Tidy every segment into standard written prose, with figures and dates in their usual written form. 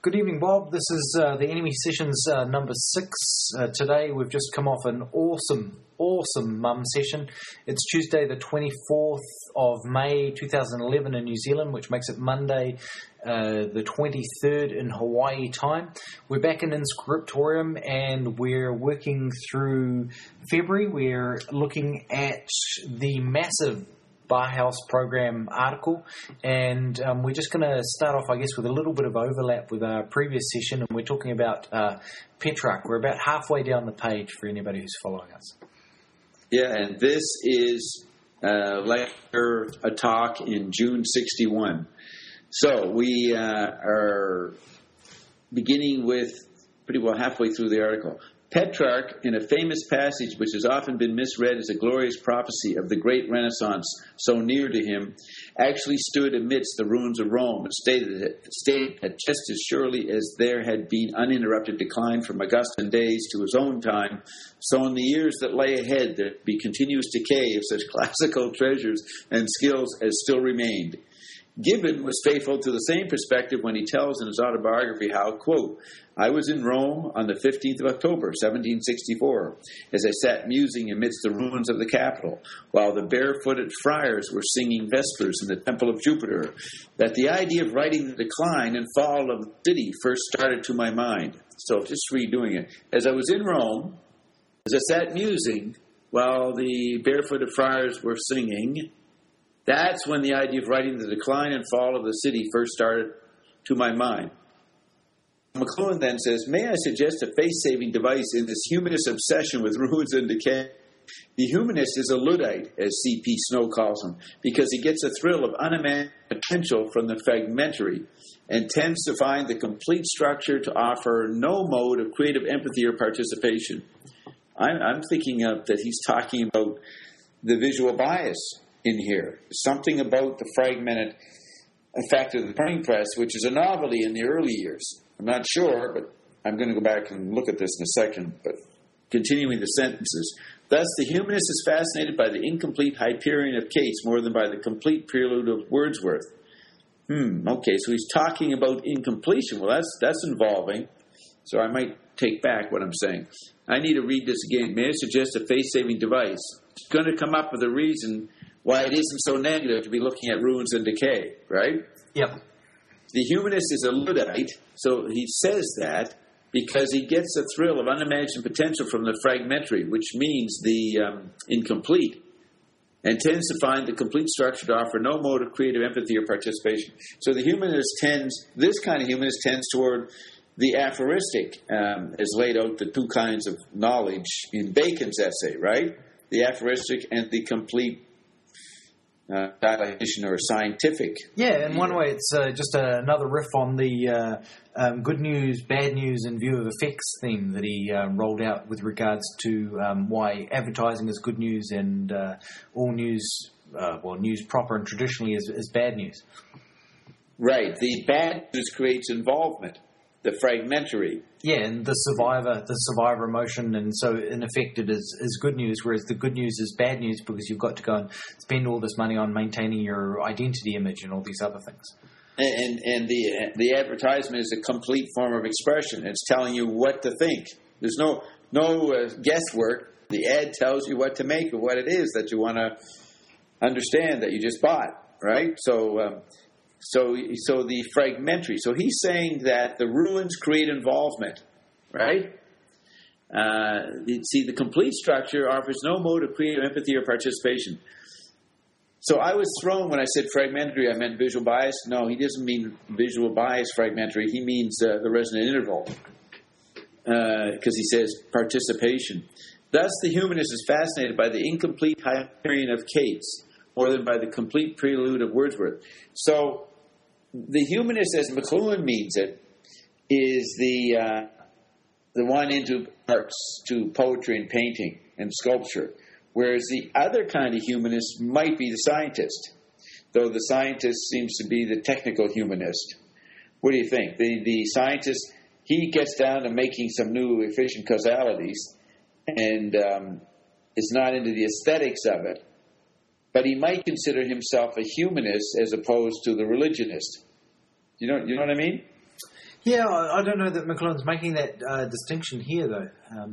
Good evening, Bob. This is the Enemy Sessions number 6. Today we've just come off an awesome mum session. It's Tuesday the 24th of May 2011 in New Zealand, which makes it Monday the 23rd in Hawaii time. We're back in Inscriptorium and we're working through February. We're looking at the massive Barhouse program article, and we're just going to start off, I guess, with a little bit of overlap with our previous session, and we're talking about Petrarch. We're about halfway down the page for anybody who's following us. Yeah, and this is a talk in June 61. So we are beginning with pretty well halfway through the article. Petrarch, in a famous passage which has often been misread as a glorious prophecy of the great Renaissance so near to him, actually stood amidst the ruins of Rome and stated that just as surely as there had been uninterrupted decline from Augustan days to his own time, so in the years that lay ahead there would be continuous decay of such classical treasures and skills as still remained. Gibbon was faithful to the same perspective when he tells in his autobiography how, quote, I was in Rome on the 15th of October, 1764, as I sat musing amidst the ruins of the Capitol, while the barefooted friars were singing vespers in the Temple of Jupiter, that the idea of writing the decline and fall of the city first started to my mind. So just redoing it. As I was in Rome, as I sat musing, while the barefooted friars were singing, that's when the idea of writing the decline and fall of the city first started to my mind. McLuhan then says, may I suggest a face-saving device in this humanist obsession with ruins and decay? The humanist is a Luddite, as C.P. Snow calls him, because he gets a thrill of unimagined potential from the fragmentary and tends to find the complete structure to offer no mode of creative empathy or participation. I'm thinking of that he's talking about the visual bias in here. Something about the fragmented effect of the printing press, which is a novelty in the early years. I'm not sure, but I'm going to go back and look at this in a second. But continuing the sentences. Thus, the humanist is fascinated by the incomplete Hyperion of Keats more than by the complete prelude of Wordsworth. Okay, so he's talking about incompletion. Well, that's involving. So I might take back what I'm saying. I need to read this again. May I suggest a face-saving device? It's going to come up with a reason why it isn't so negative to be looking at ruins and decay, right? Yep. The humanist is a Luddite, so he says that because he gets a thrill of unimagined potential from the fragmentary, which means the incomplete, and tends to find the complete structure to offer no mode of creative empathy or participation. So this kind of humanist tends toward the aphoristic, as laid out the two kinds of knowledge in Bacon's essay, right? The aphoristic and the complete dilatation or scientific. Yeah, in one way it's just another riff on the good news, bad news, and view of effects theme that he rolled out with regards to why advertising is good news and all news, news proper and traditionally is bad news. Right. The bad news creates involvement. The fragmentary. Yeah, and the survivor emotion, and so in effect it is good news, whereas the good news is bad news because you've got to go and spend all this money on maintaining your identity image and all these other things. And the advertisement is a complete form of expression. It's telling you what to think. There's no guesswork. The ad tells you what to make of what it is that you want to understand that you just bought, right? So the fragmentary. So he's saying that the ruins create involvement, right? The complete structure offers no mode of creative empathy or participation. So I was thrown when I said fragmentary, I meant visual bias. No, he doesn't mean visual bias fragmentary. He means the resonant interval because he says participation. Thus, the humanist is fascinated by the incomplete Hyperion of Keats more than by the complete prelude of Wordsworth. So the humanist, as McLuhan means it, is the one into arts, to poetry and painting and sculpture, whereas the other kind of humanist might be the scientist, though the scientist seems to be the technical humanist. What do you think? The scientist, he gets down to making some new efficient causalities and is not into the aesthetics of it. But he might consider himself a humanist as opposed to the religionist. You know what I mean? Yeah, I don't know that McLuhan's making that distinction here, though.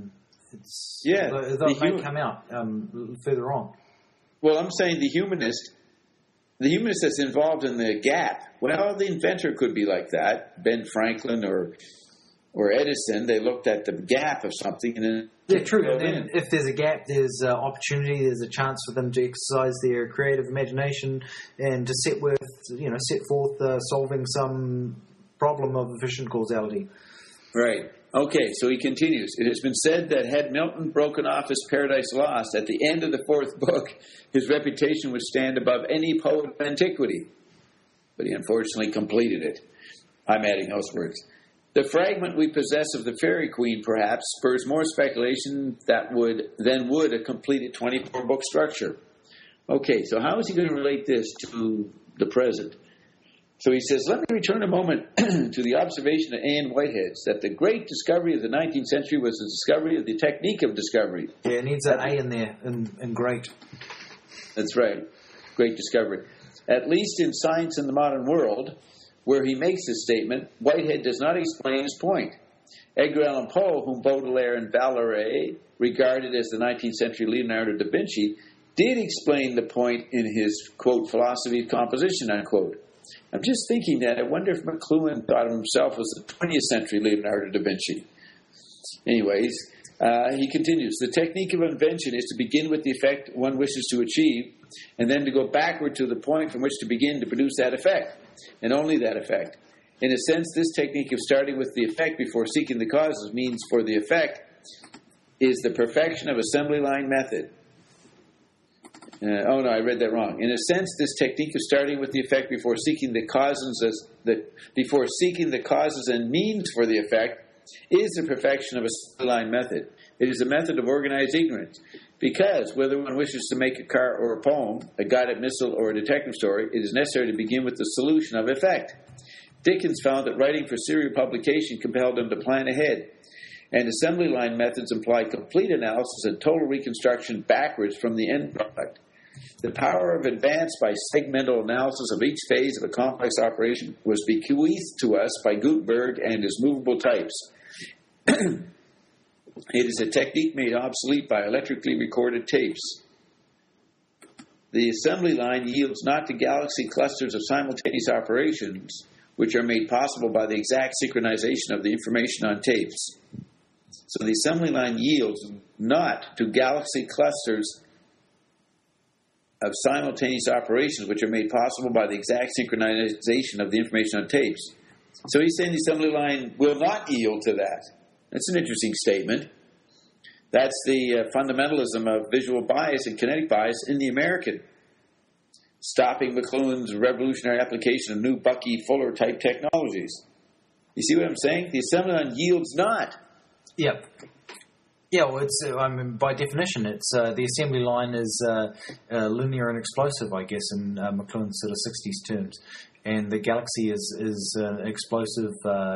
That may come out further on. Well, I'm saying the humanist that's involved in the gap. Well, the inventor could be like that. Ben Franklin or Edison, they looked at the gap of something and then... Yeah, true. And then if there's a gap, there's opportunity, there's a chance for them to exercise their creative imagination and to set forth solving some problem of efficient causality. Right. Okay, so he continues. It has been said that had Milton broken off his Paradise Lost at the end of the fourth book, his reputation would stand above any poet of antiquity. But he unfortunately completed it. I'm adding houseworks. The fragment we possess of the Fairy Queen, perhaps, spurs more speculation than would a completed 24-book structure. Okay, so how is he going to relate this to the present? So he says, let me return a moment to the observation of A.N. Whitehead's that the great discovery of the 19th century was the discovery of the technique of discovery. Yeah, it needs an A in there, in great. That's right. Great discovery. At least in Science in the Modern World, where he makes this statement, Whitehead does not explain his point. Edgar Allan Poe, whom Baudelaire and Valery regarded as the 19th century Leonardo da Vinci, did explain the point in his, quote, philosophy of composition, unquote. I'm just thinking that I wonder if McLuhan thought of himself as the 20th century Leonardo da Vinci. Anyways, he continues, the technique of invention is to begin with the effect one wishes to achieve, and then to go backward to the point from which to begin to produce that effect, and only that effect. In a sense, this technique of starting with the effect before seeking the causes means for the effect is the perfection of assembly line method. I read that wrong. In a sense, this technique of starting with the effect before seeking the causes and means for the effect is the perfection of assembly line method. It is a method of organized ignorance. Because whether one wishes to make a car or a poem, a guided missile or a detective story, it is necessary to begin with the solution of effect. Dickens found that writing for serial publication compelled him to plan ahead, and assembly line methods imply complete analysis and total reconstruction backwards from the end product. The power of advance by segmental analysis of each phase of a complex operation was bequeathed to us by Gutenberg and his movable types. It is a technique made obsolete by electrically recorded tapes. The assembly line yields not to galaxy clusters of simultaneous operations, which are made possible by the exact synchronization of the information on tapes. So the assembly line yields not to galaxy clusters of simultaneous operations, which are made possible by the exact synchronization of the information on tapes. So he's saying the assembly line will not yield to that. That's an interesting statement. That's the fundamentalism of visual bias and kinetic bias in the American, stopping McLuhan's revolutionary application of new Bucky Fuller type technologies. You see what I'm saying? The assembly line yields not. Yep. Yeah, well, by definition, it's the assembly line is linear and explosive, I guess, in McLuhan's sort of 60s terms, and the galaxy is explosive.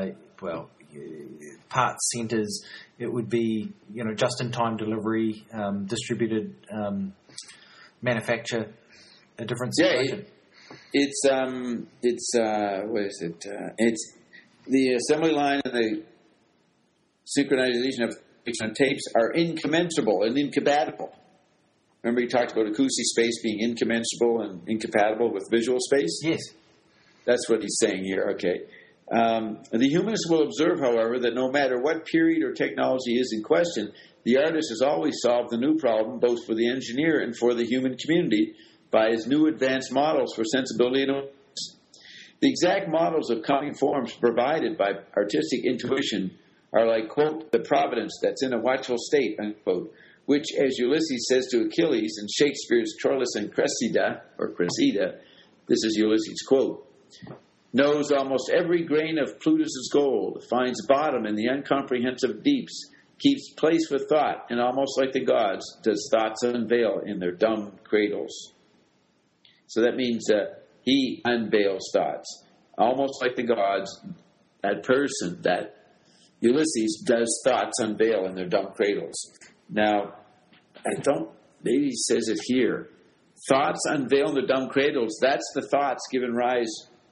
Parts centers. It would be just-in-time delivery, distributed manufacture, a different situation. It's what is it? It's the assembly line and the synchronization of tapes are incommensurable and incompatible. Remember, he talked about acoustic space being incommensurable and incompatible with visual space? Yes. That's what he's saying here. Okay. The humanist will observe, however, that no matter what period or technology is in question, the artist has always solved the new problem both for the engineer and for the human community by his new advanced models for sensibility and awareness. The exact models of coming forms provided by artistic intuition are like, quote, the providence that's in a watchful state, unquote, which, as Ulysses says to Achilles in Shakespeare's Troilus and Cressida, this is Ulysses' quote, knows almost every grain of Plutus's gold, finds bottom in the uncomprehensive deeps, keeps place with thought, and almost like the gods, does thoughts unveil in their dumb cradles. So that means he unveils thoughts. Almost like the gods, that person, that Ulysses, does thoughts unveil in their dumb cradles. Now, maybe he says it here. Thoughts unveil in their dumb cradles, that's the thoughts giving rise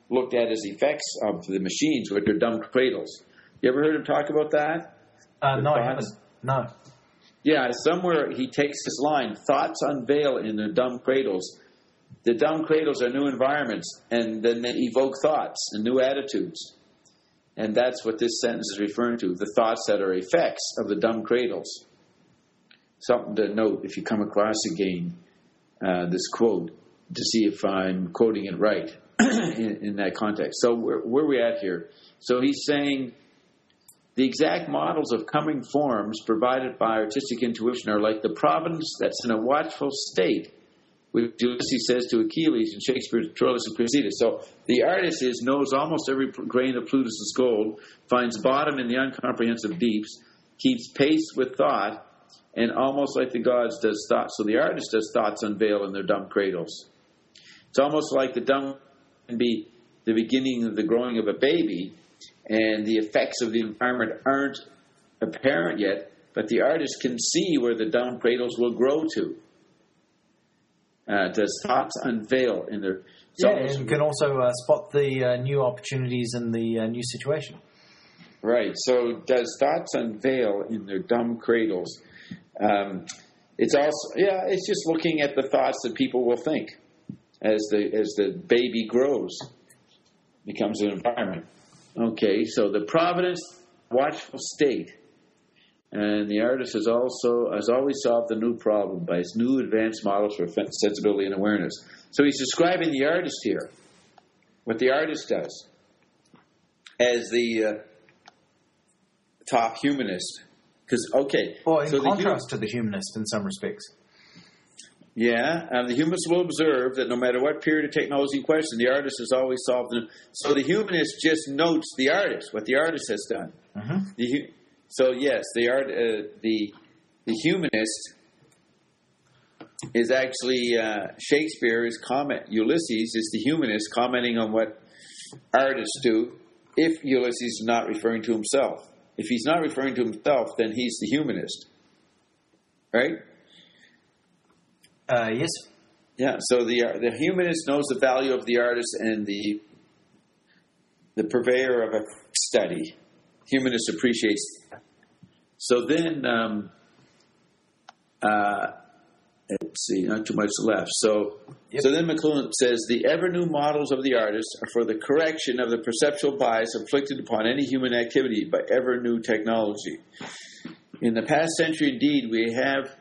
looked at as effects of the machines, which are dumb cradles. You ever heard him talk about that? No, I haven't. No. Yeah, somewhere he takes this line, thoughts unveil in their dumb cradles. The dumb cradles are new environments, and then they evoke thoughts and new attitudes. And that's what this sentence is referring to, the thoughts that are effects of the dumb cradles. Something to note if you come across again this quote, to see if I'm quoting it right in that context. So where are we at here? So he's saying the exact models of coming forms provided by artistic intuition are like the providence that's in a watchful state, which Ulysses says to Achilles in Shakespeare's Troilus and Cressida. So the artist knows almost every grain of Plutus's gold, finds bottom in the incomprehensive deeps, keeps pace with thought, and almost like the gods does thought. So the artist does thoughts unveil in their dumb cradles. It's almost like the dumb can be the beginning of the growing of a baby, and the effects of the environment aren't apparent yet, but the artist can see where the dumb cradles will grow to. Does thoughts unveil in their... and can also spot the new opportunities in the new situation. Right. So does thoughts unveil in their dumb cradles? It's also, it's just looking at the thoughts that people will think as the baby grows, becomes an environment. Okay, so the providence, watchful state, and the artist has always solved the new problem by his new advanced models for sensibility and awareness. So he's describing the artist here, what the artist does, as the top humanist. Or in contrast to the humanist in some respects. Yeah, the humanist will observe that no matter what period of technology in question, the artist has always solved them. So the humanist just notes the artist, what the artist has done. Mm-hmm. So yes, the humanist is actually Shakespeare's comment. Ulysses is the humanist commenting on what artists do. If Ulysses is not referring to himself, if he's not referring to himself, then he's the humanist, right? Yes. Yeah. So the humanist knows the value of the artist and the purveyor of a study. Humanist appreciates that. So then, let's see, not too much left. So then McLuhan says the ever new models of the artist are for the correction of the perceptual bias inflicted upon any human activity by ever new technology. In the past century, indeed, we have.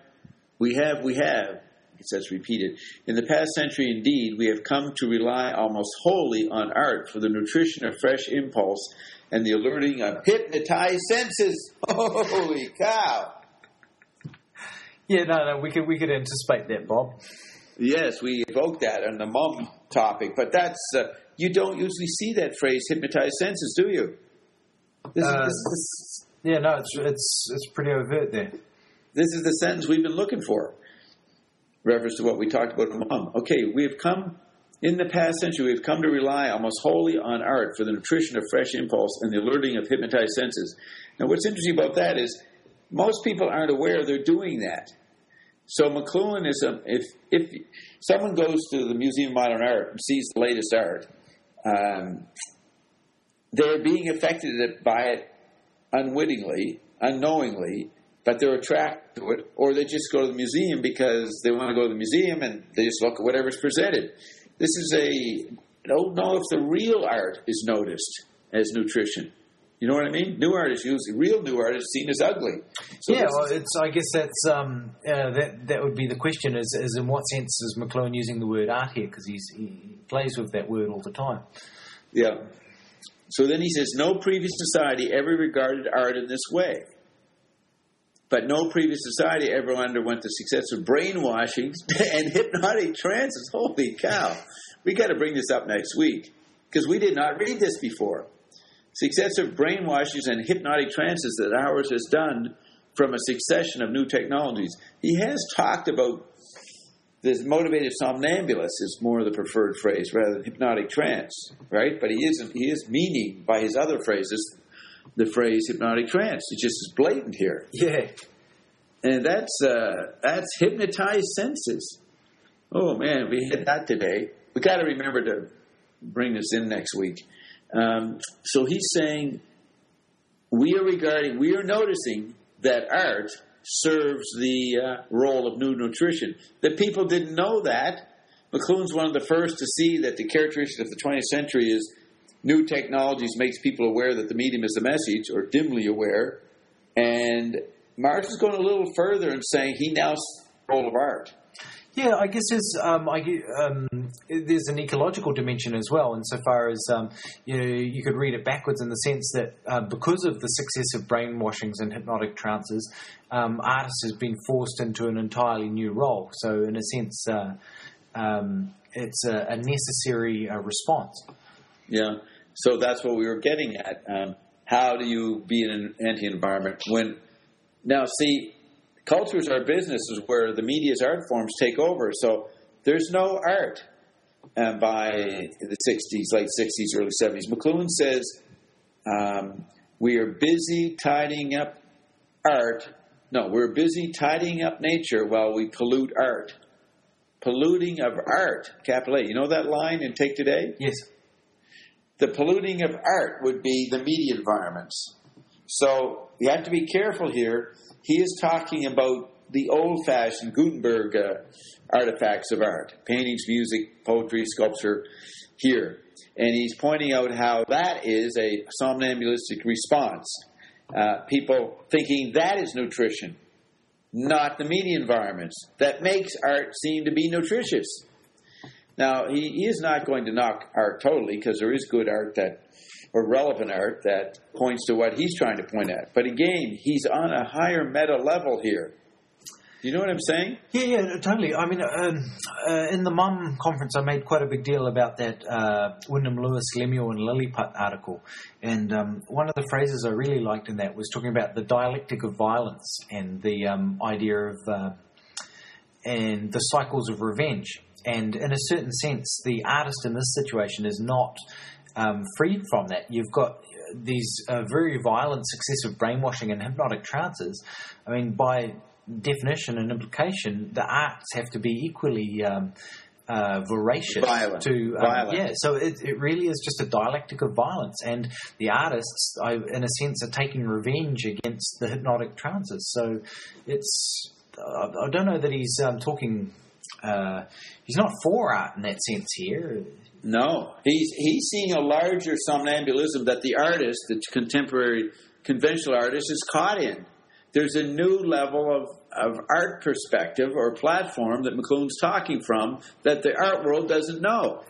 It says repeated. In the past century, indeed, we have come to rely almost wholly on art for the nutrition of fresh impulse and the alerting of hypnotized senses. Holy cow! Yeah, no, we could anticipate that, Bob. Yes, we evoked that on the mum topic, but that's you don't usually see that phrase, hypnotized senses, do you? Yeah, no, it's pretty overt there. This is the sentence we've been looking for. Reference to what we talked about in mum. Okay, in the past century, we've come to rely almost wholly on art for the nutrition of fresh impulse and the alerting of hypnotized senses. Now, what's interesting about that is most people aren't aware they're doing that. So McLuhan is if someone goes to the Museum of Modern Art and sees the latest art, they're being affected by it unwittingly, unknowingly, but they're attracted to it, or they just go to the museum because they want to go to the museum and they just look at whatever's presented. This is I don't know if the real art is noticed as nutrition. You know what I mean? New art is usually, real new art is seen as ugly. So I guess that's that would be the question: is in what sense is McLuhan using the word art here? Because he plays with that word all the time. Yeah. So then he says, no previous society ever regarded art in this way. But no previous society ever underwent the successive brainwashings and hypnotic trances. Holy cow. We got to bring this up next week because we did not read this before. Successive brainwashings and hypnotic trances that ours has done from a succession of new technologies. He has talked about this motivated somnambulist is more the preferred phrase rather than hypnotic trance, right? But he is meaning by his other phrases the phrase hypnotic trance. It's just as blatant here. Yeah. And that's hypnotized senses. Oh, man, we hit that today. We got to remember to bring this in next week. So he's saying we are noticing that art serves the role of new nutrition. That people didn't know that. McLuhan's one of the first to see that the characteristic of the 20th century is new technologies makes people aware that the medium is the message, or dimly aware. And Marx is going a little further and saying he now sees the role of art. Yeah, I guess there's an ecological dimension as well, insofar as you could read it backwards in the sense that because of the successive brainwashings and hypnotic trances, artists has been forced into an entirely new role. So, in a sense, it's a necessary response. Yeah. So that's what we were getting at. How do you be in an anti-environment when... Now, see, cultures are businesses where the media's art forms take over. So there's no art by the 60s, late 60s, early 70s. McLuhan says we are busy tidying up art. No, we're busy tidying up nature while we pollute art. Polluting of art, capital A. You know that line in Take Today? Yes. The polluting of art would be the media environments. So you have to be careful here. He is talking about the old-fashioned Gutenberg artifacts of art, paintings, music, poetry, sculpture here. And he's pointing out how that is a somnambulistic response. People thinking that is nutrition, not the media environments. That makes art seem to be nutritious. Now, he is not going to knock art totally, because there is good art or relevant art that points to what he's trying to point at. But again, he's on a higher meta level here. You know what I'm saying? Yeah, totally. I mean, in the MUM conference, I made quite a big deal about that Wyndham Lewis, Lemuel, and Lilliput article. And one of the phrases I really liked in that was talking about the dialectic of violence and the idea of and the cycles of revenge. And in a certain sense, the artist in this situation is not freed from that. You've got these very violent, successive brainwashing and hypnotic trances. I mean, by definition and implication, the arts have to be equally voracious. Violent. Yeah, so it really is just a dialectic of violence. And the artists, in a sense, are taking revenge against the hypnotic trances. So it's... I don't know that he's talking... he's not for art in that sense here. No, he's seeing a larger somnambulism that the artist, the contemporary conventional artist, is caught in. There's a new level of art perspective or platform that McLuhan's talking from that the art world doesn't know.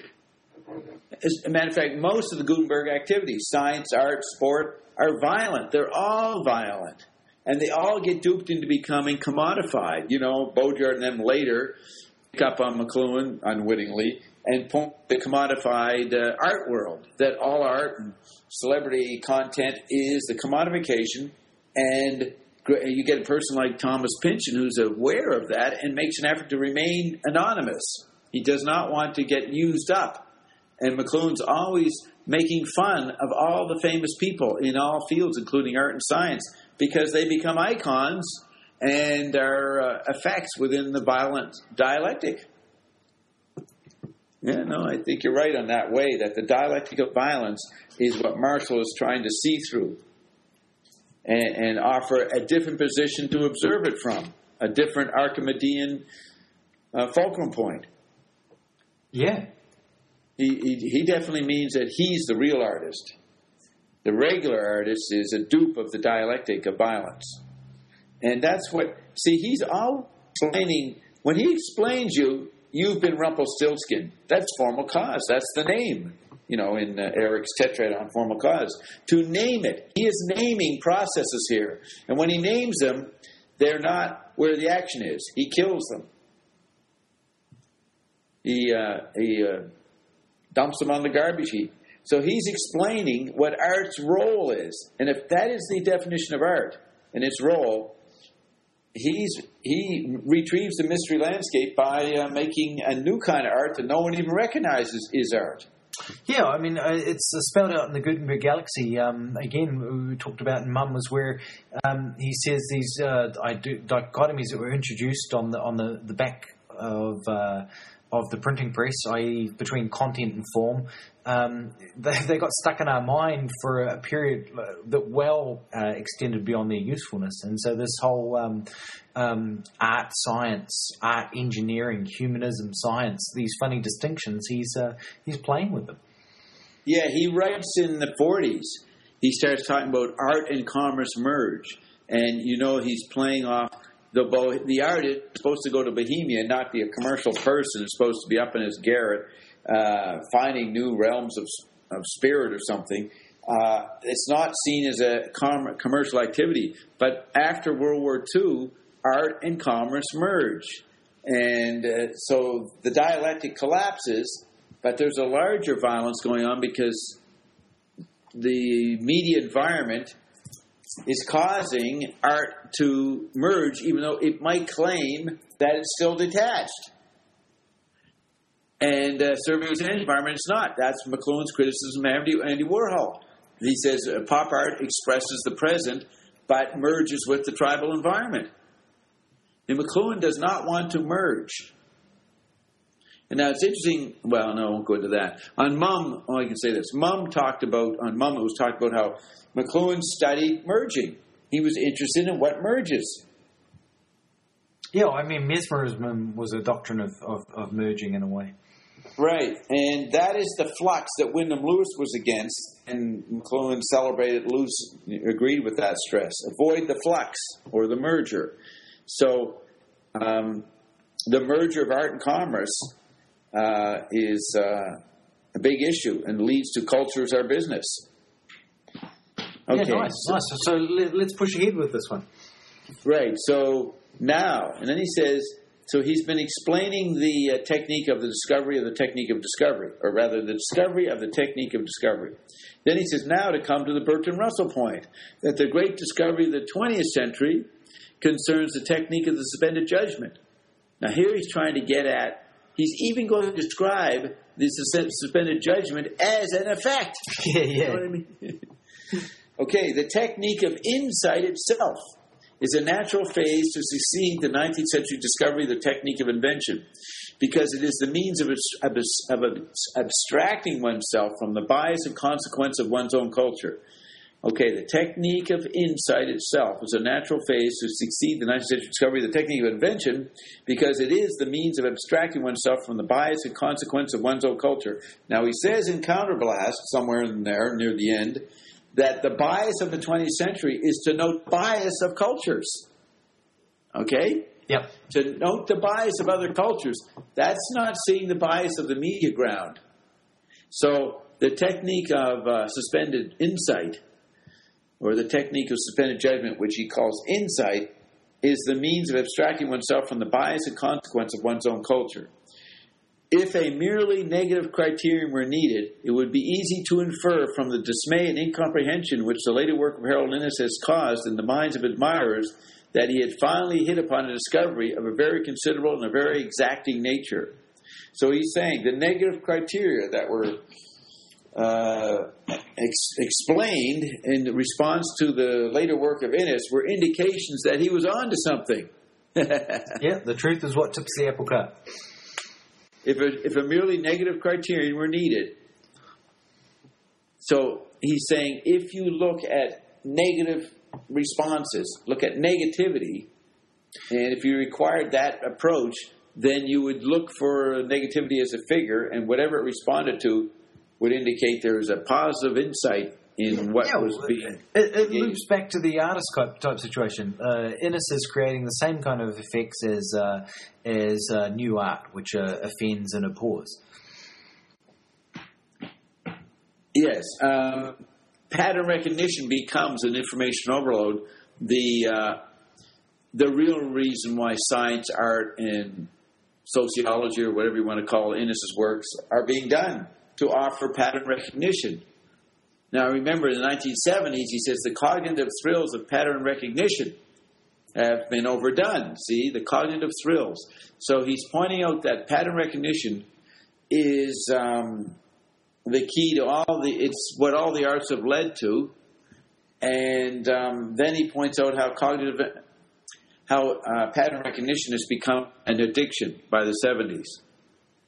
As a matter of fact, most of the Gutenberg activities, science, art, sport, are violent. They're all violent. And they all get duped into becoming commodified. You know, Baudrillard and them later pick up on McLuhan unwittingly and point to the commodified art world, that all art and celebrity content is the commodification. And you get a person like Thomas Pynchon who's aware of that and makes an effort to remain anonymous. He does not want to get used up. And McLuhan's always making fun of all the famous people in all fields, including art and science, because they become icons and are effects within the violent dialectic. Yeah, no, I think you're right on that way, that the dialectic of violence is what Marshall is trying to see through and offer a different position to observe it from, a different Archimedean fulcrum point. Yeah. He definitely means that he's the real artist. The regular artist is a dupe of the dialectic of violence. And that's what... See, he's all explaining... When he explains you've been Rumpelstiltskin, that's formal cause. That's the name, you know, in Eric's tetrad on formal cause. To name it. He is naming processes here. And when he names them, they're not where the action is. He kills them. He dumps them on the garbage heap. So he's explaining what art's role is. And if that is the definition of art and its role, he retrieves the mystery landscape by making a new kind of art that no one even recognizes is art. Yeah, I mean, it's spelled out in the Gutenberg Galaxy. Again, we talked about in MUM was where he says these dichotomies that were introduced on the back of the printing press, i.e. between content and form, they got stuck in our mind for a period that extended beyond their usefulness. And so this whole art science, art engineering, humanism science, these funny distinctions, he's playing with them. Yeah, he writes in the 40s. He starts talking about art and commerce merge. And, he's playing off the artist is supposed to go to Bohemia and not be a commercial person. It's supposed to be up in his garret finding new realms of spirit or something. It's not seen as a commercial activity. But after World War II, art and commerce merge. And so the dialectic collapses, but there's a larger violence going on because the media environment is causing art to merge, even though it might claim that it's still detached. And serving as an environment, it's not. That's McLuhan's criticism of Andy Warhol. He says pop art expresses the present, but merges with the tribal environment. And McLuhan does not want to merge. And now it's interesting. Well, no, I won't go into that. On Mum, I can say this. It was talked about how McLuhan studied merging. He was interested in what merges. Yeah, mesmerism was a doctrine of merging in a way. Right, and that is the flux that Wyndham Lewis was against, and McLuhan celebrated, Lewis agreed with that stress. Avoid the flux, or the merger. So, the merger of art and commerce is a big issue and leads to culture as our business. Okay. Yeah, nice. So let's push ahead with this one. Right. So now, and then he says, so he's been explaining the technique of the discovery of the technique of discovery, or rather the discovery of the technique of discovery. Then he says, now to come to the Bertrand Russell point, that the great discovery of the 20th century concerns the technique of the suspended judgment. Now here he's trying to get at, he's even going to describe the suspended judgment as an effect. Yeah. You know what I mean? Okay, the technique of insight itself is a natural phase to succeed the 19th century discovery of the technique of invention, because it is the means of abstracting oneself from the bias and consequence of one's own culture. Okay, the technique of insight itself is a natural phase to succeed the 19th century discovery of the technique of invention, because it is the means of abstracting oneself from the bias and consequence of one's own culture. Now, he says in Counterblast, somewhere in there, near the end, that the bias of the 20th century is to note bias of cultures. Okay? Yep. To note the bias of other cultures. That's not seeing the bias of the media ground. So the technique of suspended insight, or the technique of suspended judgment, which he calls insight, is the means of abstracting oneself from the bias and consequence of one's own culture. If a merely negative criterion were needed, it would be easy to infer from the dismay and incomprehension which the later work of Harold Innis has caused in the minds of admirers that he had finally hit upon a discovery of a very considerable and a very exacting nature. So he's saying the negative criteria that were explained in response to the later work of Innis were indications that he was on to something. Yeah, the truth is what tips the apple cart. If a merely negative criterion were needed. So he's saying if you look at negative responses, look at negativity, and if you required that approach, then you would look for negativity as a figure, and whatever it responded to would indicate there was a positive insight in what was being... It loops back to the artist type situation. Innis is creating the same kind of effects as new art, which offends and abhors. Yes. Pattern recognition becomes an information overload. The real reason why science, art, and sociology, or whatever you want to call Innis's works, are being done to offer pattern recognition. Now, remember, in the 1970s, he says the cognitive thrills of pattern recognition have been overdone. See, the cognitive thrills. So he's pointing out that pattern recognition is the key to it's what all the arts have led to. And then he points out how pattern recognition has become an addiction by the 70s.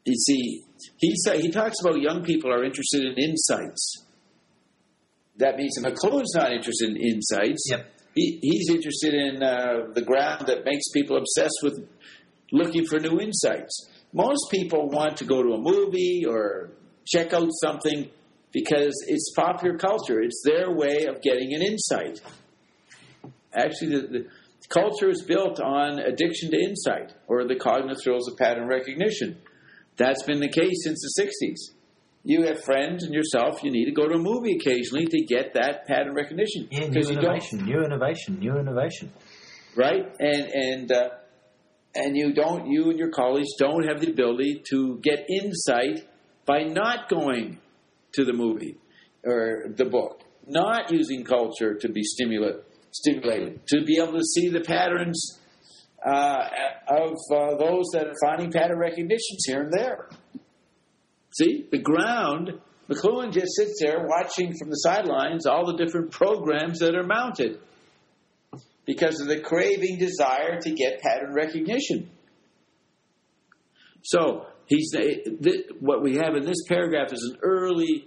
You see, he talks about young people are interested in insights. That means that McLuhan's not interested in insights. Yep. He's interested in the ground that makes people obsessed with looking for new insights. Most people want to go to a movie or check out something because it's popular culture. It's their way of getting an insight. Actually, the culture is built on addiction to insight or the cognitive thrills of pattern recognition. That's been the case since the 60s. You have friends and yourself, you need to go to a movie occasionally to get that pattern recognition. Yeah, new innovation. Right? And you and your colleagues don't have the ability to get insight by not going to the movie or the book, not using culture to be stimulated, to be able to see the patterns of those that are finding pattern recognitions here and there. See, the ground, McLuhan just sits there watching from the sidelines all the different programs that are mounted because of the craving desire to get pattern recognition. So, what we have in this paragraph is an early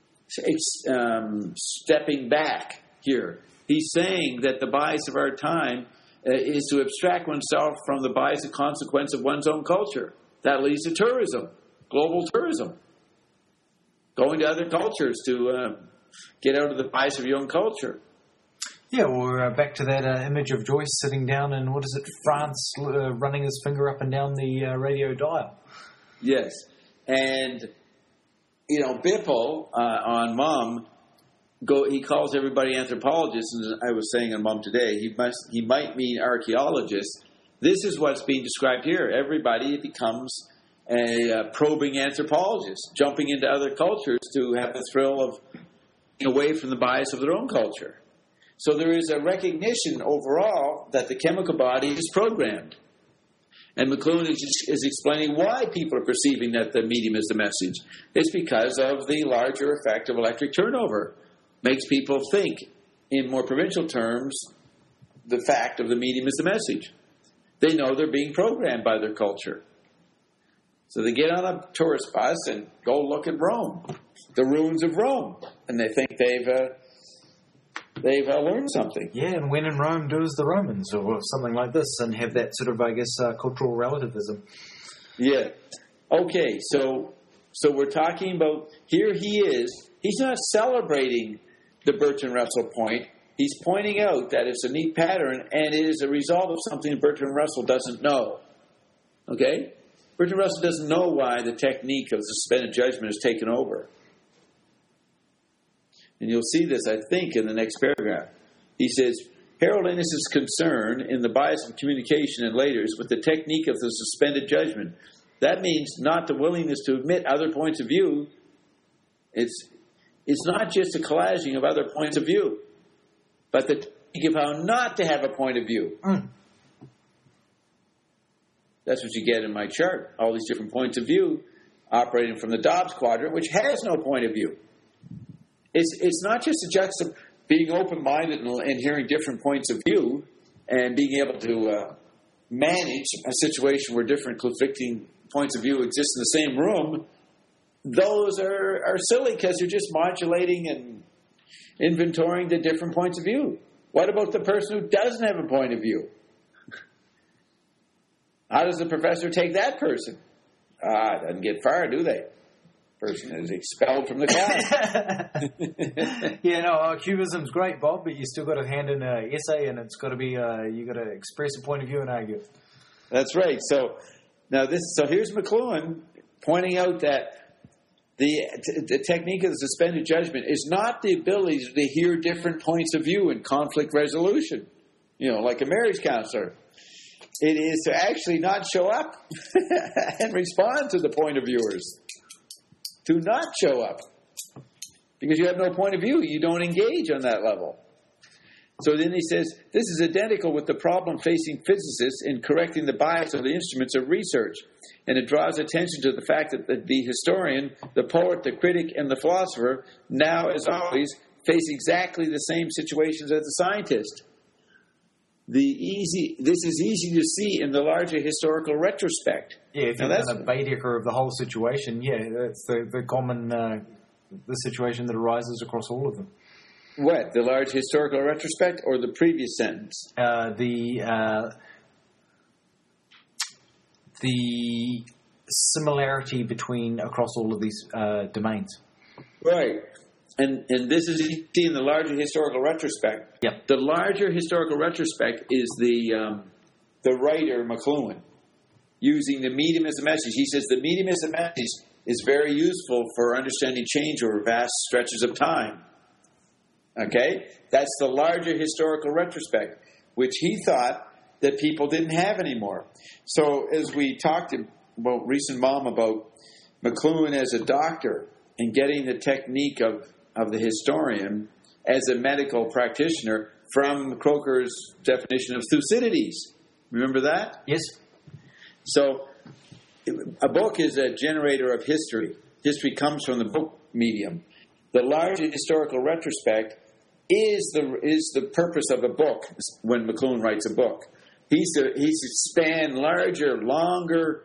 stepping back here. He's saying that the bias of our time is to abstract oneself from the bias and consequence of one's own culture. That leads to tourism. Global tourism. Going to other cultures to get out of the bias of your own culture. Yeah, we're back to that image of Joyce sitting down in, France, running his finger up and down the radio dial. Yes. And, Bippel on Mum, he calls everybody anthropologists, and I was saying on Mum today, he might mean archaeologists. This is what's being described here. Everybody becomes a probing anthropologist, jumping into other cultures to have the thrill of being away from the bias of their own culture. So there is a recognition overall that the chemical body is programmed. And McLuhan is explaining why people are perceiving that the medium is the message. It's because of the larger effect of electric turnover. Makes people think, in more provincial terms, the fact of the medium is the message. They know they're being programmed by their culture. So they get on a tourist bus and go look at Rome, the ruins of Rome, and they think they've learned something. Yeah, and when in Rome, do as the Romans, or something like this, and have that sort of, cultural relativism. Yeah. Okay, so we're talking about, here he is, he's not celebrating the Bertrand Russell point. He's pointing out that it's a neat pattern, and it is a result of something Bertrand Russell doesn't know. Okay? Bertrand Russell doesn't know why the technique of suspended judgment has taken over. And you'll see this, I think, in the next paragraph. He says, Harold Innis's concern in the bias of communication and later is with the technique of the suspended judgment. That means not the willingness to admit other points of view. It's not just a collaging of other points of view, but the technique of how not to have a point of view. That's what you get in my chart. All these different points of view operating from the Dobbs quadrant, which has no point of view. It's not just a being open-minded and hearing different points of view and being able to manage a situation where different conflicting points of view exist in the same room. Those are silly because you're just modulating and inventorying the different points of view. What about the person who doesn't have a point of view? How does the professor take that person? Doesn't get far, do they? Person is expelled from the class. Cubism's great, Bob, but you still got to hand in an essay, and it's got to be you got to express a point of view and argue. That's right. So here's McLuhan pointing out that the technique of the suspended judgment is not the ability to hear different points of view in conflict resolution. Like a marriage counselor. It is to actually not show up and respond to the point of viewers. To not show up. Because you have no point of view. You don't engage on that level. So then he says, this is identical with the problem facing physicists in correcting the bias of the instruments of research. And it draws attention to the fact that the historian, the poet, the critic, and the philosopher now, as always, face exactly the same situations as the scientist. this is easy to see in the larger historical retrospect. Yeah, if you're a Baedeker of the whole situation, that's the common the situation that arises across all of them. What, the large historical retrospect or the previous sentence? The similarity between across all of these domains. Right. And this is in the larger historical retrospect. Yep. The larger historical retrospect is the writer McLuhan using the medium as a message. He says the medium as a message is very useful for understanding change over vast stretches of time. Okay? That's the larger historical retrospect, which he thought that people didn't have anymore. So as we talked about recent mom about McLuhan as a doctor and getting the technique of the historian as a medical practitioner from Croker's definition of Thucydides. Remember that? Yes. So a book is a generator of history. History comes from the book medium. The larger historical retrospect is the purpose of a book when McLuhan writes a book. He's to span larger, longer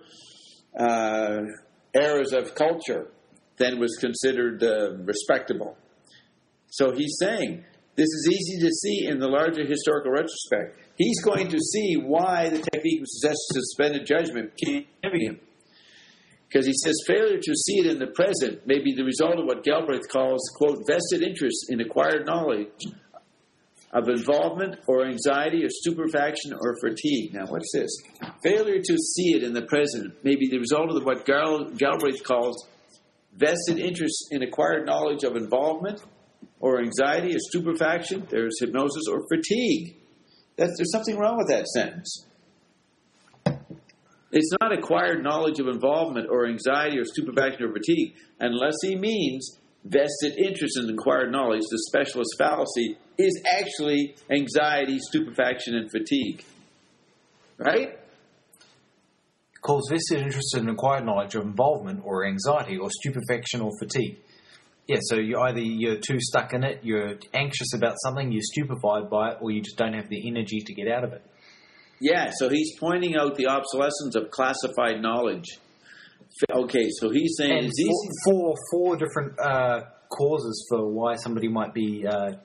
eras of culture than was considered respectable. So he's saying this is easy to see in the larger historical retrospect. He's going to see why the technique of suspended judgment became him. Because he says failure to see it in the present may be the result of what Galbraith calls, quote, vested interest in acquired knowledge of involvement or anxiety or stupefaction or fatigue. Now, what's this? Failure to see it in the present may be the result of what Galbraith calls vested interest in acquired knowledge of involvement or anxiety or stupefaction. There's hypnosis or fatigue. There's something wrong with that sentence. It's not acquired knowledge of involvement or anxiety or stupefaction or fatigue unless he means vested interest in acquired knowledge. The specialist fallacy is actually anxiety, stupefaction, and fatigue. Right? Calls vested interest in acquired knowledge of involvement or anxiety or stupefaction or fatigue. Yeah, so you're too stuck in it, you're anxious about something, you're stupefied by it, or you just don't have the energy to get out of it. Yeah, so he's pointing out the obsolescence of classified knowledge. Okay, so he's saying... And four different causes for why somebody might be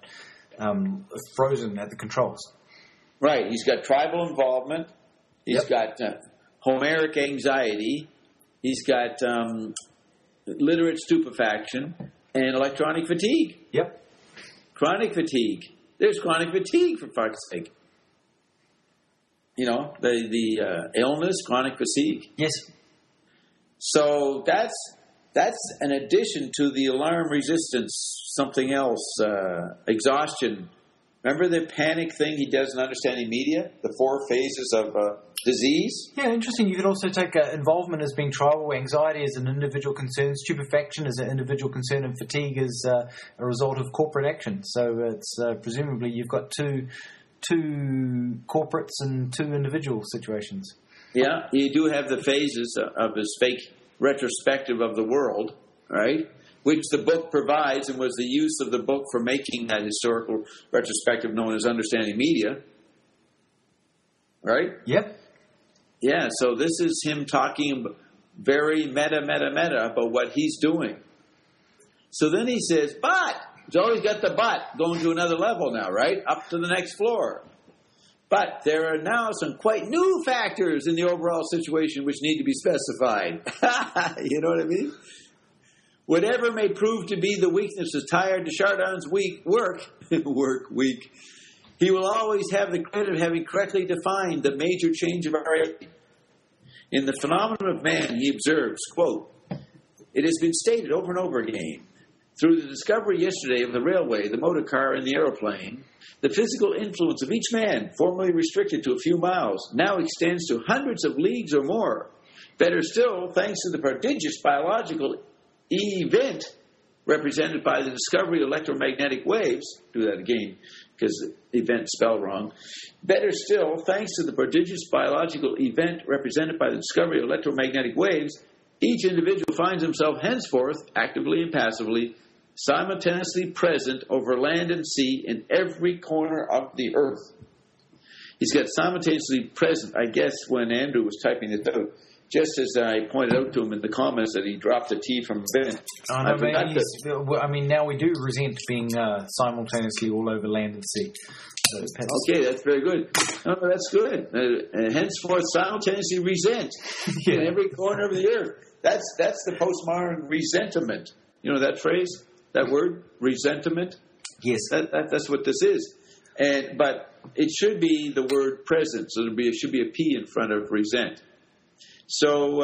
frozen at the controls. Right, he's got tribal involvement, he's got Homeric anxiety, he's got literate stupefaction, and electronic fatigue. Yep. Chronic fatigue. There's chronic fatigue, for fuck's sake. You know, the illness, chronic fatigue. Yes. So that's an addition to the alarm resistance, something else, exhaustion. Remember the panic thing he does in Understanding Media? The 4 phases of disease? Yeah, interesting. You could also take involvement as being tribal, anxiety as an individual concern, stupefaction as an individual concern, and fatigue as a result of corporate action. So it's presumably you've got two corporates and 2 individual situations. Yeah, you do have the phases of his fake retrospective of the world, right? Which the book provides and was the use of the book for making that historical retrospective known as Understanding Media. Right? Yep. Yeah, so this is him talking very meta about what he's doing. So then he says, but, he's always got the but, going to another level now, right? Up to the next floor. But there are now some quite new factors in the overall situation which need to be specified. You know what I mean? Whatever may prove to be the weaknesses tied to Chardin's work, he will always have the credit of having correctly defined the major change of our age. In the phenomenon of man, he observes, quote, it has been stated over and over again, through the discovery yesterday of the railway, the motor car, and the aeroplane, the physical influence of each man, formerly restricted to a few miles, now extends to hundreds of leagues or more. Better still, thanks to the prodigious biological event represented by the discovery of electromagnetic waves. Do that again, because event spelled wrong. Better still, thanks to the prodigious biological event represented by the discovery of electromagnetic waves, each individual finds himself henceforth, actively and passively, simultaneously present over land and sea in every corner of the earth. He's got simultaneously present, I guess, when Andrew was typing this out, just as I pointed out to him in the comments that he dropped a T from event. I mean, now we do resent being simultaneously all over land and sea. So okay, that's very good. No, that's good. And henceforth, simultaneously resent in every corner of the earth. That's the postmodern resentment. You know that phrase, that word, resentment? Yes. That's what this is. But it should be the word present, so it should be a P in front of resent. So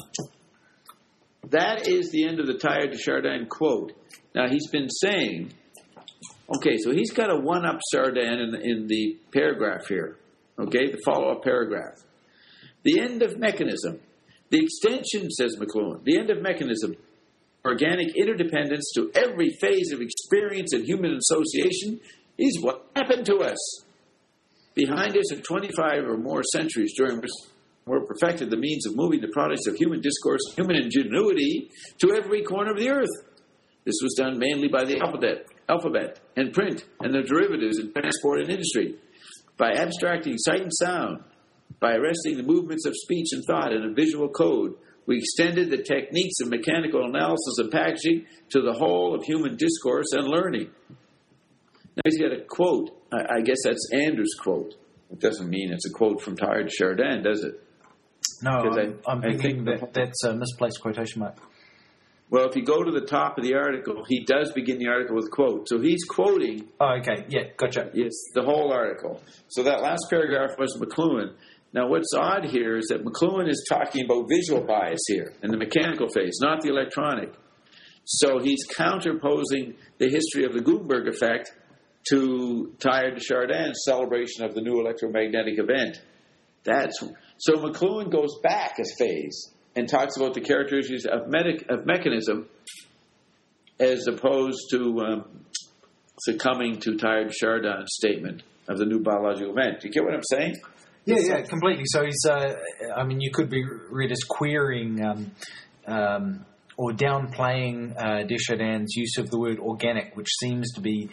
that is the end of the Teilhard de Chardin quote. Now, he's been saying, okay, so he's got a one-up Chardin in the paragraph here, okay, the follow-up paragraph. The end of mechanism. The extension, says McLuhan, the end of mechanism, organic interdependence to every phase of experience and human association is what happened to us. Behind us are 25 or more centuries during which were perfected the means of moving the products of human discourse, human ingenuity to every corner of the earth. This was done mainly by the alphabet and print and their derivatives in transport and industry, by abstracting sight and sound, by arresting the movements of speech and thought in a visual code. We extended the techniques of mechanical analysis and packaging to the whole of human discourse and learning. Now he's got a quote. I guess that's Andrew's quote. It doesn't mean it's a quote from Teilhard de Chardin, does it? No, I'm thinking that's a misplaced quotation mark. Well, if you go to the top of the article, he does begin the article with a quote. So he's quoting... Oh, okay. Yeah, gotcha. Yes, the whole article. So that last paragraph was McLuhan. Now, what's odd here is that McLuhan is talking about visual bias here in the mechanical phase, not the electronic. So he's counterposing the history of the Gutenberg effect to Teilhard de Chardin's celebration of the new electromagnetic event. So McLuhan goes back a phase and talks about the characteristics of mechanism as opposed to succumbing to Teilhard de Chardin's statement of the new biological event. Do you get what I'm saying? Yeah, completely. So he's, you could be read as querying or downplaying de Chardin's use of the word organic, which seems to be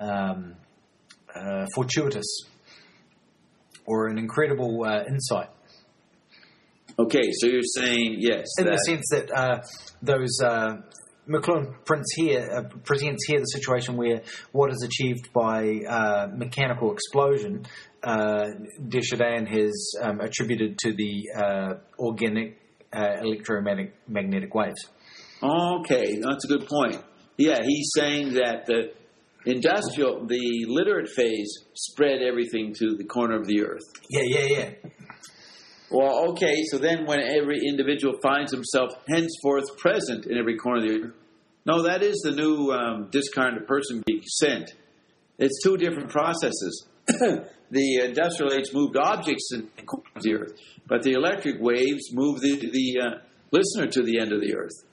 fortuitous or an incredible insight. Okay, so you're saying, yes. In the sense that those... McLuhan presents here the situation where what is achieved by mechanical explosion, Deschardin has attributed to the organic electromagnetic waves. Okay, that's a good point. Yeah, he's saying that the literate phase spread everything to the corner of the earth. Yeah. Well, okay, so then when every individual finds himself henceforth present in every corner of the earth, no, that is the new discarnate person being sent. It's two different processes. The industrial age moved objects in the corner of the earth, but the electric waves move the listener to the end of the earth.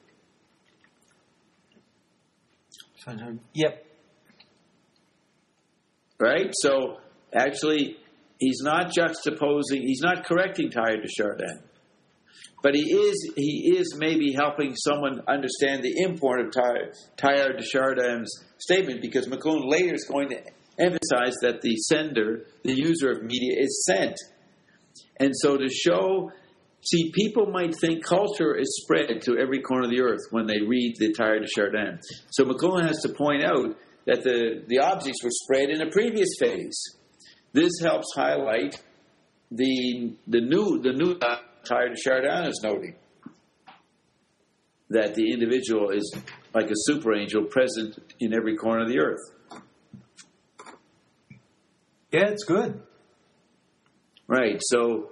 Yep. Right? So, actually... he's not correcting Teilhard de Chardin. But he is maybe helping someone understand the import of Teilhard de Chardin's statement, because McLuhan later is going to emphasize that the sender, the user of media, is sent. And so to show, people might think culture is spread to every corner of the earth when they read the Teilhard de Chardin. So McLuhan has to point out that the objects were spread in a previous phase. This helps highlight the new Teilhard de Chardin is noting that the individual is like a super angel present in every corner of the earth. Yeah, it's good. Right. So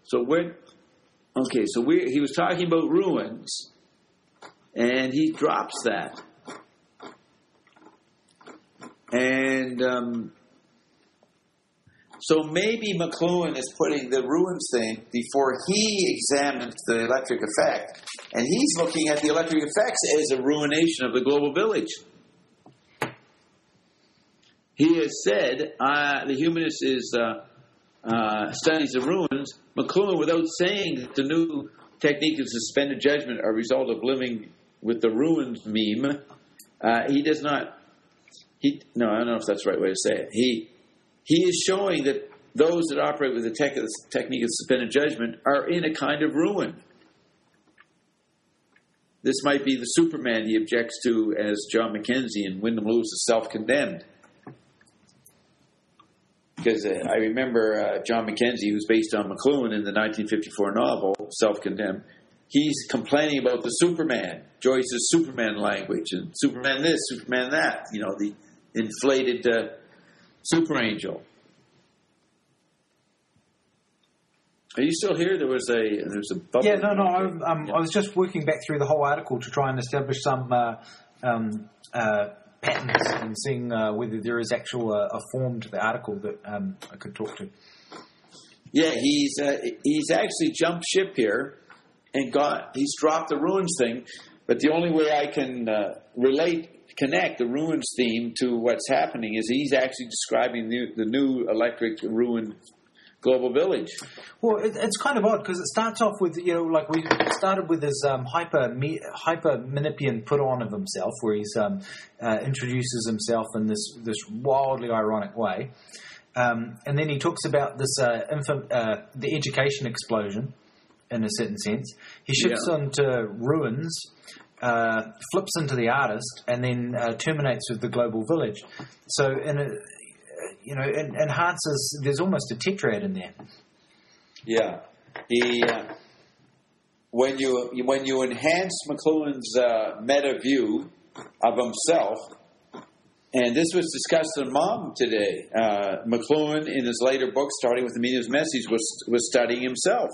he was talking about ruins, and he drops that, and. So maybe McLuhan is putting the ruins thing before he examines the electric effect. And he's looking at the electric effects as a ruination of the global village. He has said the humanist studies of ruins. McLuhan, without saying that the new technique of suspended judgment are a result of living with the ruins meme, he does not... I don't know if that's the right way to say it. He is showing that those that operate with the technique of suspended judgment are in a kind of ruin. This might be the Superman he objects to as John Mackenzie and Wyndham Lewis is self-condemned. Because I remember John Mackenzie, who's based on McLuhan in the 1954 novel, Self-Condemned, he's complaining about the Superman, Joyce's Superman language, and Superman this, Superman that, the inflated super angel. Are you still here? There's a bubble. Yeah, no. I was just working back through the whole article to try and establish some patterns and seeing whether there is actual a form to the article that I could talk to. Yeah, he's actually jumped ship here and he's dropped the ruins thing. But the only way I can connect the ruins theme to what's happening is he's actually describing the new electric ruin global village. Well, it's kind of odd because it starts off with, like we started with this hyper-Minipian put-on of himself where he introduces himself in this wildly ironic way. And then he talks about this the education explosion in a certain sense. He shifts onto ruins, flips into the artist, and then terminates with the global village. So it enhances. There's almost a tetrad in there. Yeah, when you enhance McLuhan's meta view of himself, and this was discussed in Mom today. McLuhan, in his later book, starting with the meaning of his message, was studying himself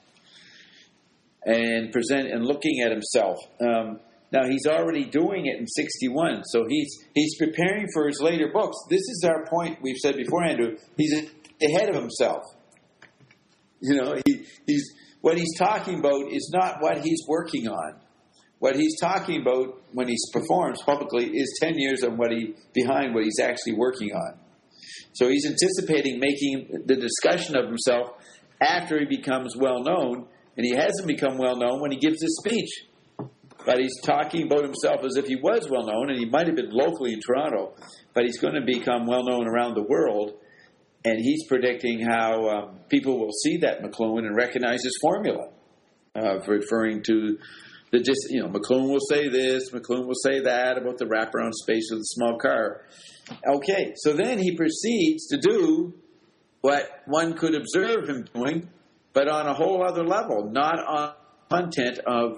and looking at himself. Now, he's already doing it in 61, so he's preparing for his later books. This is our point we've said before, Andrew. He's ahead of himself. What he's talking about is not what he's working on. What he's talking about when he performs publicly is 10 years behind what he's actually working on. So he's anticipating making the discussion of himself after he becomes well-known, and he hasn't become well-known when he gives his speech. But he's talking about himself as if he was well-known, and he might have been locally in Toronto, but he's going to become well-known around the world, and he's predicting how people will see that McLuhan and recognize his formula, referring to McLuhan will say this, McLuhan will say that about the wraparound space of the small car. Okay, so then he proceeds to do what one could observe him doing, but on a whole other level, not on content of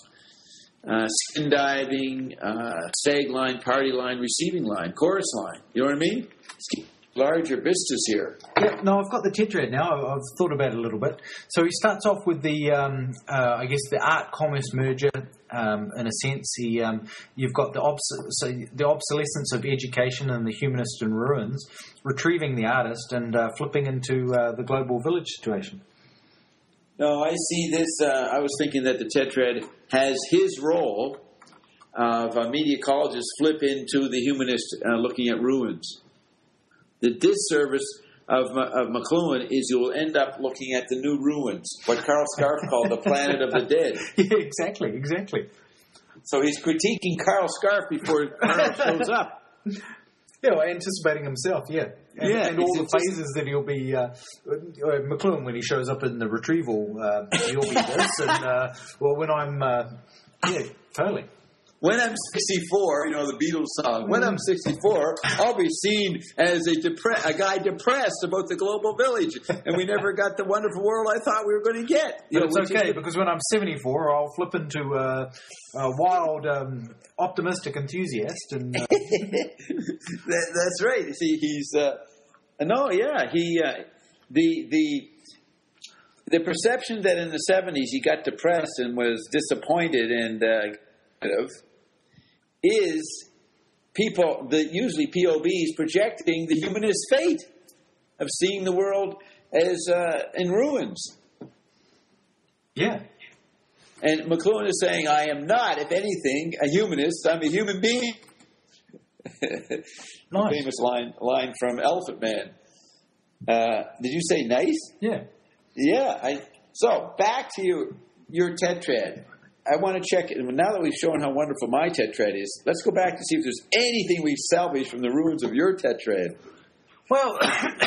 skin diving, sag line, party line, receiving line, chorus line. You know what I mean? Larger vistas here. Yeah, no, I've got the tetrad now. I've thought about it a little bit. So he starts off with the art-commerce merger. In a sense, you've got the obsolescence of education and the humanist in ruins, retrieving the artist and flipping into the global village situation. No, I see this. I was thinking that the tetrad has his role of media colleges flip into the humanist looking at ruins. The disservice of McLuhan is you will end up looking at the new ruins, what Carl Scarf called the planet of the dead. Yeah, exactly. So he's critiquing Carl Scarf before Carl shows up. Yeah, well, anticipating himself, yeah. And all the phases that he'll be... McLuhan, when he shows up in the retrieval, he'll be this. And, when I'm... totally. When I'm 64, the Beatles song, when I'm 64, I'll be seen as a guy depressed about the global village. And we never got the wonderful world I thought we were going to get. But it's okay, because when I'm 74, I'll flip into a wild, optimistic enthusiast. And That's right. See, he's... The perception that in the 70s he got depressed and was disappointed and... is people, usually POBs, projecting the humanist fate of seeing the world as in ruins. Yeah. And McLuhan is saying, I am not, if anything, a humanist. I'm a human being. Nice. Famous line from Elephant Man. Did you say nice? Yeah. Yeah. So, back to your tetrad. I want to check it. Now that we've shown how wonderful my tetrad is, let's go back to see if there's anything we've salvaged from the ruins of your tetrad. Well,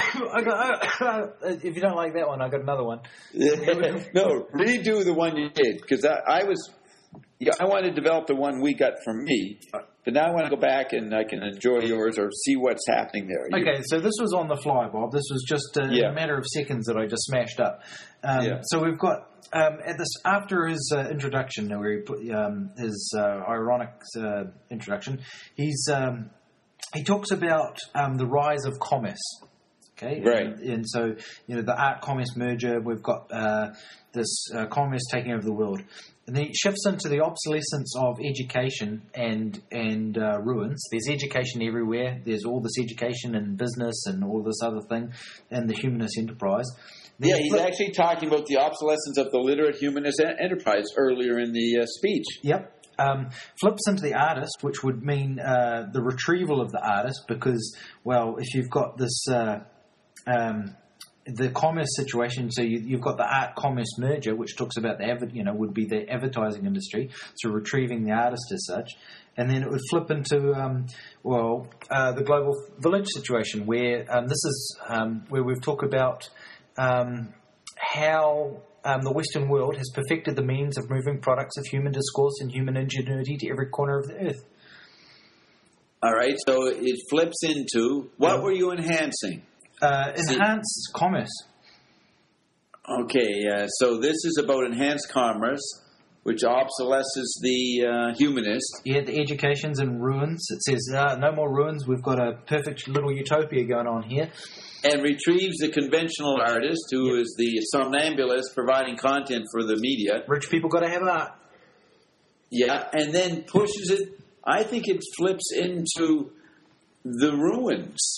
if you don't like that one, I got another one. No, redo the one you did, because I want to develop the one we got from me, but now I want to go back and I can enjoy yours or see what's happening there. Okay, so this was on the fly, Bob. This was just a matter of seconds that I just smashed up. So we've got after his introduction, where he put his ironic introduction, he talks about the rise of commerce. Okay, right, and so the art-commerce merger. We've got this commerce taking over the world. And then it shifts into the obsolescence of education and ruins. There's education everywhere. There's all this education in business and all this other thing, and the humanist enterprise. Then he's actually talking about the obsolescence of the literate humanist enterprise earlier in the speech. Yep. Flips into the artist, which would mean the retrieval of the artist, because, well, if you've got this... the commerce situation, so you've got the art-commerce merger, which talks about would be the advertising industry, so retrieving the artist as such, and then it would flip into the global village situation, where this is where we've talked about how the Western world has perfected the means of moving products of human discourse and human ingenuity to every corner of the earth. All right, so it flips into what were you enhancing? Enhanced commerce. Okay, so this is about enhanced commerce, which obsolesces the humanist. Yeah, the education's in ruins. It says, no more ruins. We've got a perfect little utopia going on here. And retrieves the conventional artist, who is the somnambulist providing content for the media. Rich people got to have art. Yeah, and then pushes it. I think it flips into the ruins.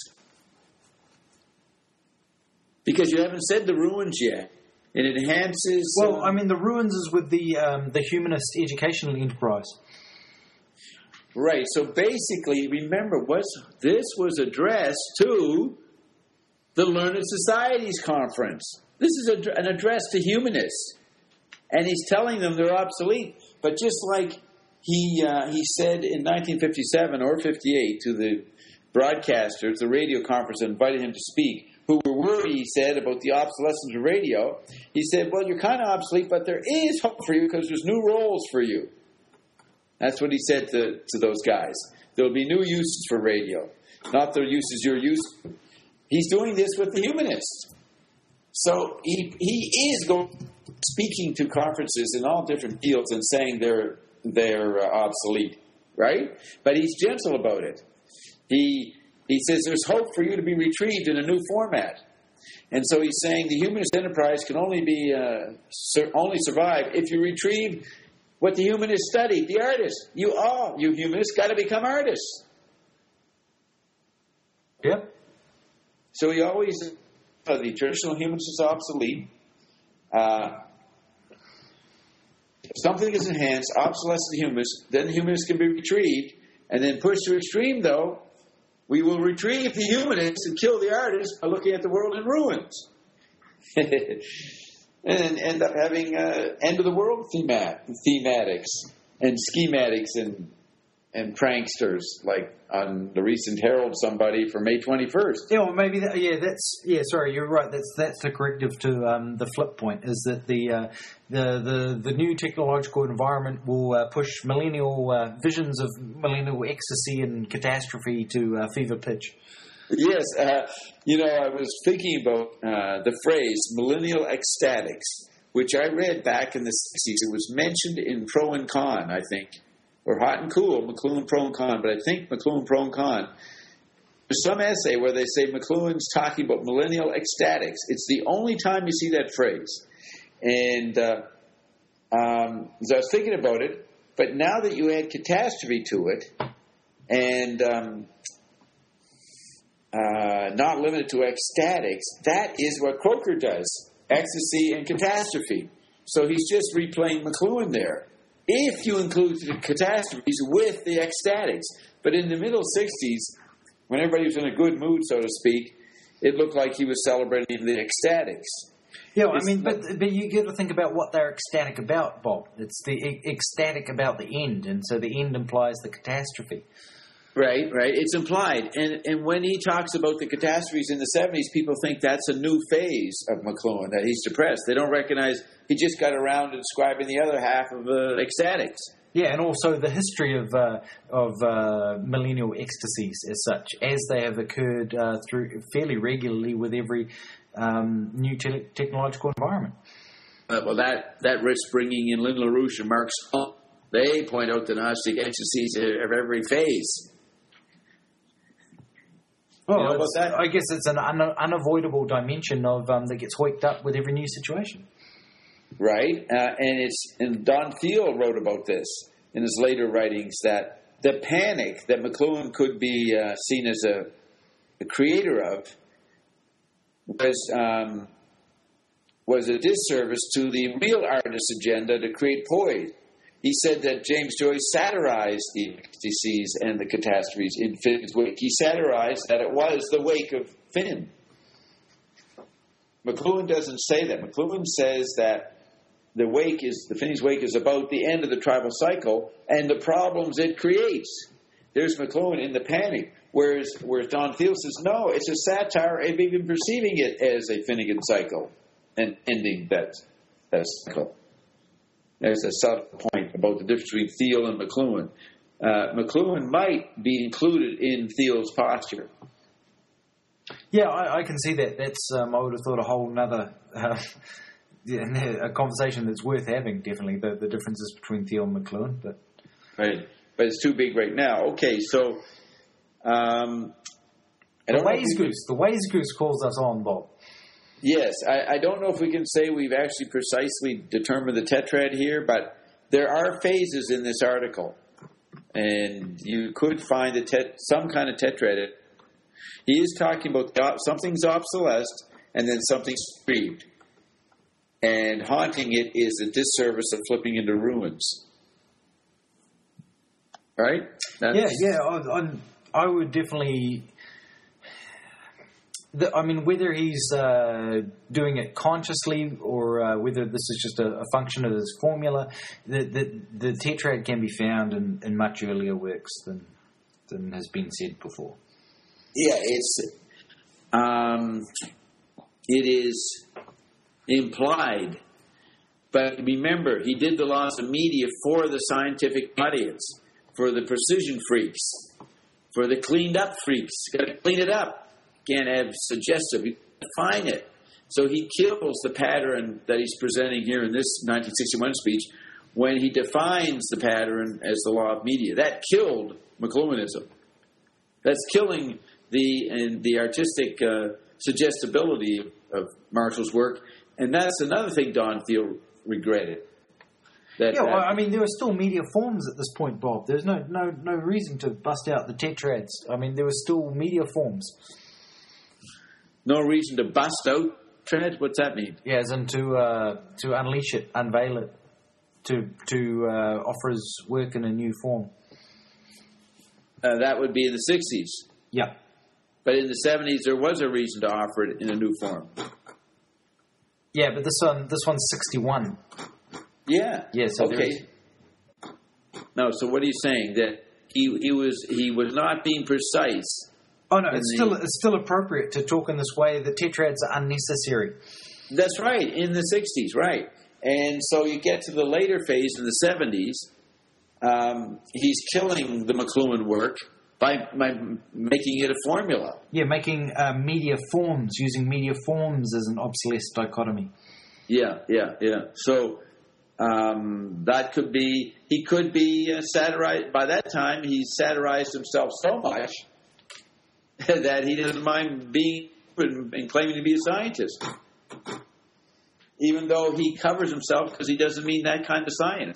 Because you haven't said the ruins yet. It enhances... Well, I mean, the ruins is with the humanist educational enterprise. Right. So basically, remember, this was addressed to the Learned Societies Conference. This is an address to humanists. And he's telling them they're obsolete. But just like he said in 1957 or 58 to the broadcasters, the radio conference that invited him to speak, who were worried, he said, about the obsolescence of radio, he said, well, you're kind of obsolete, but there is hope for you because there's new roles for you. That's what he said to those guys. There'll be new uses for radio. Not the uses you're used to. He's doing this with the humanists. So he is speaking to conferences in all different fields and saying they're obsolete, right? But he's gentle about it. He says there's hope for you to be retrieved in a new format. And so he's saying the humanist enterprise can only survive if you retrieve what the humanists studied, the artists. You humanists, got to become artists. Yep. So he always the traditional humanist is obsolete. Something is enhanced, obsolescence of humanists, then the humanists can be retrieved, and then pushed to extreme, though, we will retrieve the humanists and kill the artists by looking at the world in ruins. And end up having end of the world thematics and schematics and pranksters, like on the recent Herald somebody for May 21st. Yeah, well, maybe sorry, you're right. That's the corrective to the flip point, is that the new technological environment will push millennial visions of millennial ecstasy and catastrophe to fever pitch. Yes, I was thinking about the phrase millennial ecstatics, which I read back in the 60s. It was mentioned in Pro and Con, I think, or Hot and Cool, McLuhan Pro and Con, but I think McLuhan Pro and Con. There's some essay where they say McLuhan's talking about millennial ecstatics. It's the only time you see that phrase. And so I was thinking about it, but now that you add catastrophe to it, and not limited to ecstatics, that is what Croker does, ecstasy and catastrophe. So he's just replaying McLuhan there. If you include the catastrophes with the ecstatics. But in the middle 60s, when everybody was in a good mood, so to speak, it looked like he was celebrating the ecstatics. Yeah, well, I mean, but you got to think about what they're ecstatic about, Bob. It's the ecstatic about the end, and so the end implies the catastrophe. Right. It's implied. And when he talks about the catastrophes in the 70s, people think that's a new phase of McLuhan, that he's depressed. They don't recognize he just got around to describing the other half of ecstatics. Yeah, and also the history of millennial ecstasies as such, as they have occurred through fairly regularly with every new technological environment. Well, that risks bringing in Lynn LaRouche and Mark Small. They point out the Gnostic ecstasies of every phase. Well, you know I guess it's an unavoidable dimension of that gets waked up with every new situation. Right, and Don Thiel wrote about this in his later writings, that the panic that McLuhan could be seen as a creator of was a disservice to the real artist's agenda to create poise. He said that James Joyce satirized the ecstasies and the catastrophes in Finn's Wake. He satirized that it was the wake of Finn. McLuhan doesn't say that. McLuhan says that the Finn's Wake is about the end of the tribal cycle and the problems it creates. There's McLuhan in the panic, whereas Don Thiel says, no, it's a satire of even perceiving it as a Finnegan cycle and ending that cycle. There's a subtle point about the difference between Thiel and McLuhan. McLuhan might be included in Thiel's posture. Yeah, I can see that. That's I would have thought a whole nother a conversation that's worth having. Definitely the differences between Thiel and McLuhan, but it's too big right now. Okay, so the Waze Goose calls us on, Bob. Yes, I don't know if we can say we've actually precisely determined the tetrad here, but there are phases in this article, and you could find some kind of tetrad. He is talking about something's obsolesced and then something's retrieved, and haunting it is a disservice of flipping into ruins. Right? I would definitely. Whether he's doing it consciously or whether this is just a function of his formula, the tetrad can be found in much earlier works than has been said before. Yeah, it is implied, but remember, he did the laws of media for the scientific audience, for the precision freaks, for the cleaned up freaks. Got to clean it up. Can't have suggestive. You define it. So he kills the pattern that he's presenting here in this 1961 speech when he defines the pattern as the law of media. That killed McLuhanism. That's killing the artistic suggestibility of Marshall's work. And that's another thing Don Thiel regretted. There are still media forms at this point, Bob. There's no reason to bust out the tetrads. There were still media forms. No reason to bust out trad? What's that mean? Yeah, as in to unleash it, unveil it, to offer his work in a new form. That would be in the 60s. Yeah. But in the 70s, there was a reason to offer it in a new form. Yeah, but this one's 61. Yeah. Yeah. So okay. No. So what are you saying? That he was not being precise. Oh no, it's still appropriate to talk in this way. The tetrads are unnecessary. That's right, in the 60s, right. And so you get to the later phase in the 70s, he's killing the McLuhan work by making it a formula. Yeah, making media forms, using media forms as an obsolete dichotomy. Yeah. So that could be, he could be satirized. By that time, he satirized himself so much that he doesn't mind being and claiming to be a scientist, even though he covers himself because he doesn't mean that kind of science.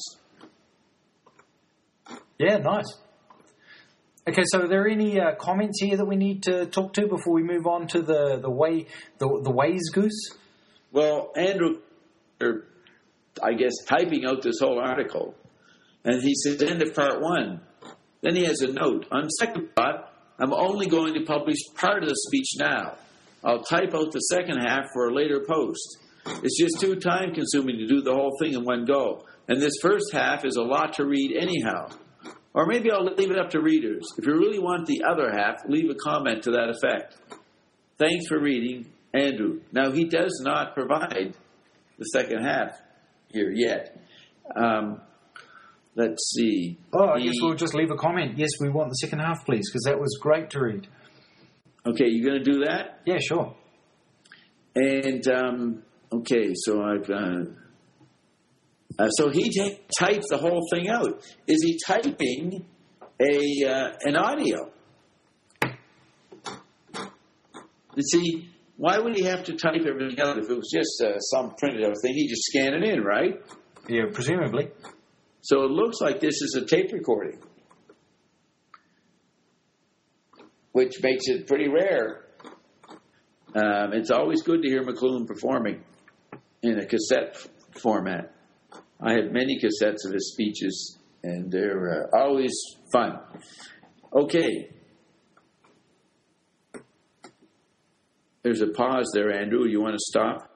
Yeah, nice. Okay, so are there any comments here that we need to talk to before we move on to the Waze Goose? Well, Andrew, I guess, typing out this whole article, and he says, end of part 1. Then he has a note. On second thought, I'm only going to publish part of the speech now. I'll type out the second half for a later post. It's just too time-consuming to do the whole thing in one go. And this first half is a lot to read anyhow. Or maybe I'll leave it up to readers. If you really want the other half, leave a comment to that effect. Thanks for reading, Andrew. Now, he does not provide the second half here yet. Let's see. Oh, I guess we'll just leave a comment. Yes, we want the second half, please, because that was great to read. Okay, you going to do that? Yeah, sure. And, okay, so I've... so he types the whole thing out. Is he typing an audio? You see, why would he have to type everything out if it was just some printed out thing? He just scan it in, right? Yeah, presumably. So it looks like this is a tape recording, which makes it pretty rare. It's always good to hear McLuhan performing in a cassette format. I have many cassettes of his speeches, and they're always fun. Okay. There's a pause there, Andrew. You want to stop?